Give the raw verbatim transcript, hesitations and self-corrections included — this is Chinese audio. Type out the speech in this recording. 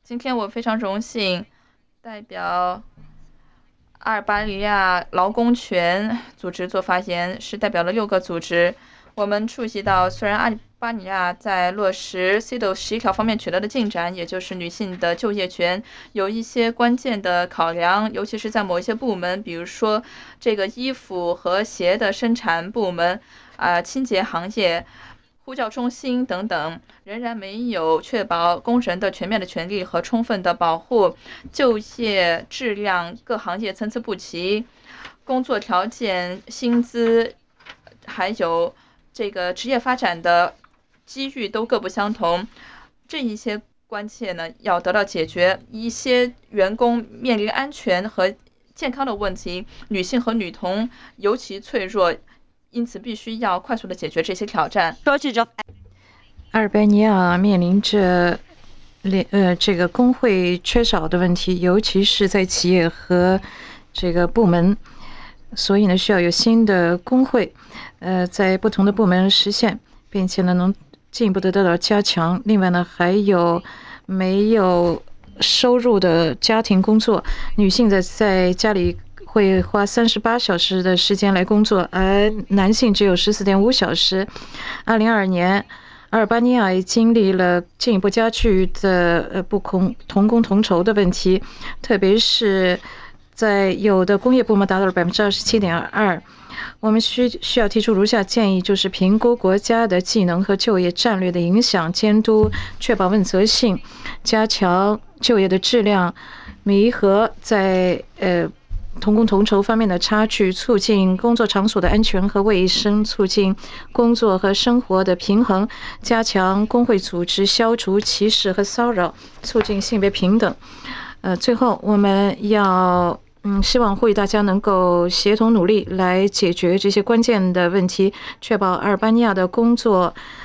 今天我非常荣幸代表阿尔巴尼亚劳工权组织做发言，是代表了六个组织。我们触及到，虽然阿尔巴尼亚在落实 C E D A O 十一条方面取得的进展，也就是女性的就业权，有一些关键的考量，尤其是在某一些部门，比如说这个衣服和鞋的生产部门，啊、呃，清洁行业。呼叫中心等等，仍然没有确保工人的全面的权利和充分的保护，就业质量各行业参差不齐，工作条件、薪资，还有这个职业发展的机遇都各不相同。这一些关切呢，要得到解决。一些员工面临安全和健康的问题，女性和女童尤其脆弱，因此必须要快速的解决这些挑战。 阿尔巴尼亚面临着联呃这个工会缺少的问题，尤其是在企业和这个部门，所以呢需要有新的工会，呃在不同的部门实现，并且呢能进一步的得到加强。另外呢还有没有收入的家庭工作，女性在在家里会花三十八小时的时间来工作，而男性只有十四点五小时。二零二二年。阿尔巴尼亚也经历了进一步加剧的呃不同同工同酬的问题，特别是在有的工业部门达到了百分之二十七点二。我们需需要提出如下建议，就是评估国家的技能和就业战略的影响，监督确保问责性，加强就业的质量，弥合在呃同工同酬方面的差距，促进工作场所的安全和卫生，促进工作和生活的平衡，加强工会组织，消除歧视和骚扰，促进性别平等。呃，最后我们要。嗯，希望呼吁大家能够协同努力来解决这些关键的问题，确保阿尔巴尼亚的工作